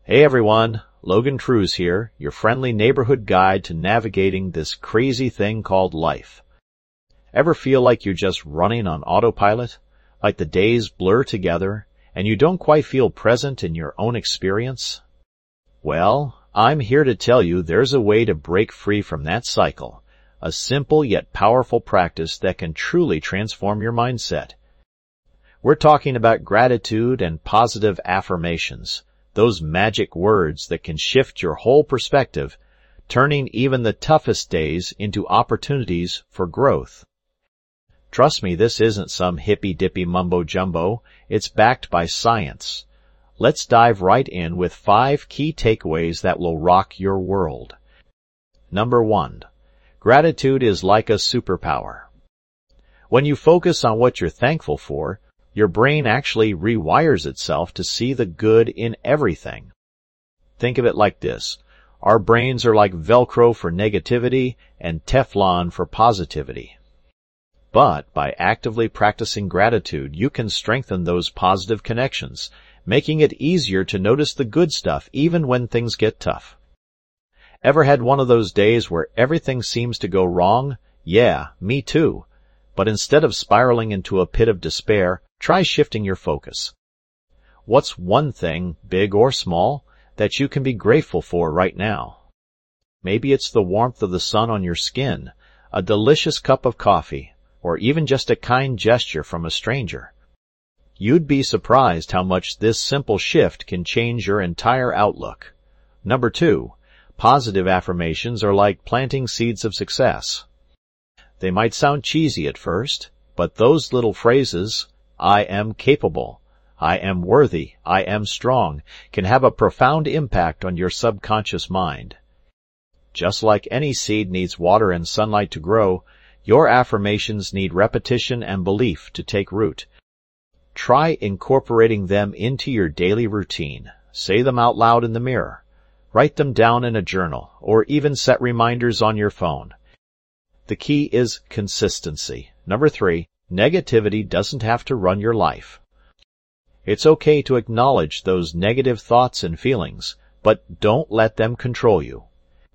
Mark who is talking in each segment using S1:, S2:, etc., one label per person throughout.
S1: Hey everyone, Logan Trues here, your friendly neighborhood guide to navigating this crazy thing called life. Ever feel like you're just running on autopilot? Like the days blur together, and you don't quite feel present in your own experience? Well, I'm here to tell you there's a way to break free from that cycle, a simple yet powerful practice that can truly transform your mindset. We're talking about gratitude and positive affirmations. Those magic words that can shift your whole perspective, turning even the toughest days into opportunities for growth. Trust me, this isn't some hippy-dippy mumbo-jumbo. It's backed by science. Let's dive right in with 5 key takeaways that will rock your world. Number 1. Gratitude is like a superpower. When you focus on what you're thankful for, your brain actually rewires itself to see the good in everything. Think of it like this. Our brains are like Velcro for negativity and Teflon for positivity. But by actively practicing gratitude, you can strengthen those positive connections, making it easier to notice the good stuff even when things get tough. Ever had one of those days where everything seems to go wrong? Yeah, me too. But instead of spiraling into a pit of despair, try shifting your focus. What's one thing, big or small, that you can be grateful for right now? Maybe it's the warmth of the sun on your skin, a delicious cup of coffee, or even just a kind gesture from a stranger. You'd be surprised how much this simple shift can change your entire outlook. Number 2, positive affirmations are like planting seeds of success. They might sound cheesy at first, but those little phrases, I am capable, I am worthy, I am strong, can have a profound impact on your subconscious mind. Just like any seed needs water and sunlight to grow, your affirmations need repetition and belief to take root. Try incorporating them into your daily routine. Say them out loud in the mirror. Write them down in a journal, or even set reminders on your phone. The key is consistency. Number 3, negativity doesn't have to run your life. It's okay to acknowledge those negative thoughts and feelings, but don't let them control you.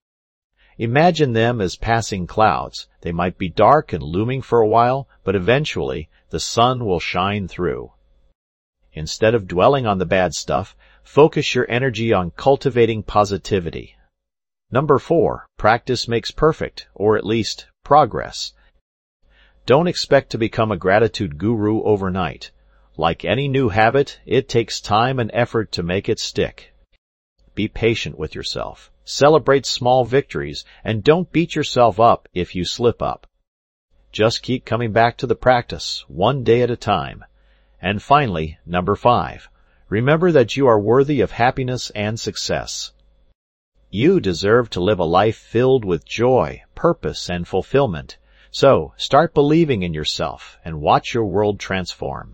S1: Imagine them as passing clouds. They might be dark and looming for a while, but eventually the sun will shine through. Instead of dwelling on the bad stuff, focus your energy on cultivating positivity. Number 4, practice makes perfect, or at least progress. Don't expect to become a gratitude guru overnight. Like any new habit, it takes time and effort to make it stick. Be patient with yourself. Celebrate small victories, and don't beat yourself up if you slip up. Just keep coming back to the practice, one day at a time. And finally, number 5, remember that you are worthy of happiness and success. You deserve to live a life filled with joy, purpose, and fulfillment. So, start believing in yourself and watch your world transform.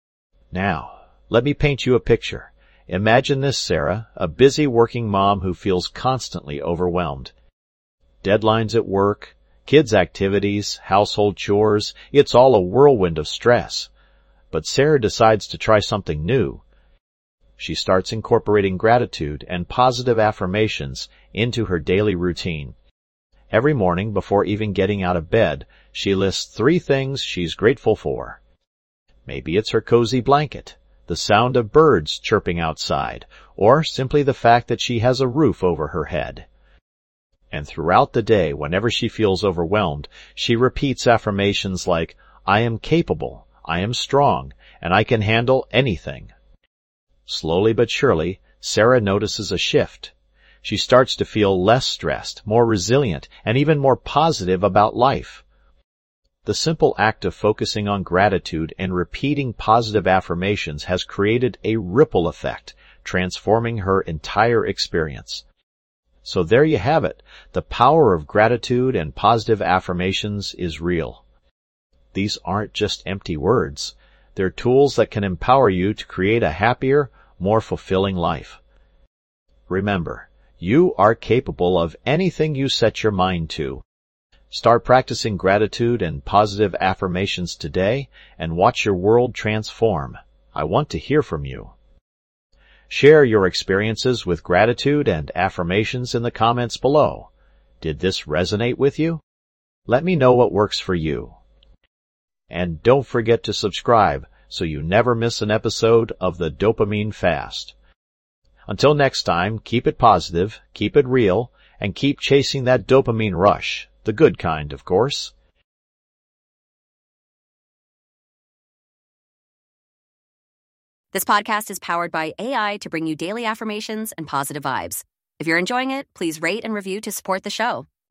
S1: Now, let me paint you a picture. Imagine this Sarah, a busy working mom who feels constantly overwhelmed. Deadlines at work, kids' activities, household chores, it's all a whirlwind of stress. But Sarah decides to try something new. She starts incorporating gratitude and positive affirmations into her daily routine. Every morning, before even getting out of bed, she lists 3 things she's grateful for. Maybe it's her cozy blanket, the sound of birds chirping outside, or simply the fact that she has a roof over her head. And throughout the day, whenever she feels overwhelmed, she repeats affirmations like, I am capable, I am strong, and I can handle anything. Slowly but surely, Sarah notices a shift. She starts to feel less stressed, more resilient, and even more positive about life. The simple act of focusing on gratitude and repeating positive affirmations has created a ripple effect, transforming her entire experience. So there you have it. The power of gratitude and positive affirmations is real. These aren't just empty words. They're tools that can empower you to create a happier, more fulfilling life. Remember, you are capable of anything you set your mind to. Start practicing gratitude and positive affirmations today and watch your world transform. I want to hear from you. Share your experiences with gratitude and affirmations in the comments below. Did this resonate with you? Let me know what works for you. And don't forget to subscribe so you never miss an episode of the Dopamine Fast. Until next time, keep it positive, keep it real, and keep chasing that dopamine rush, the good kind, of course.
S2: This podcast is powered by AI to bring you daily affirmations and positive vibes. If you're enjoying it, please rate and review to support the show.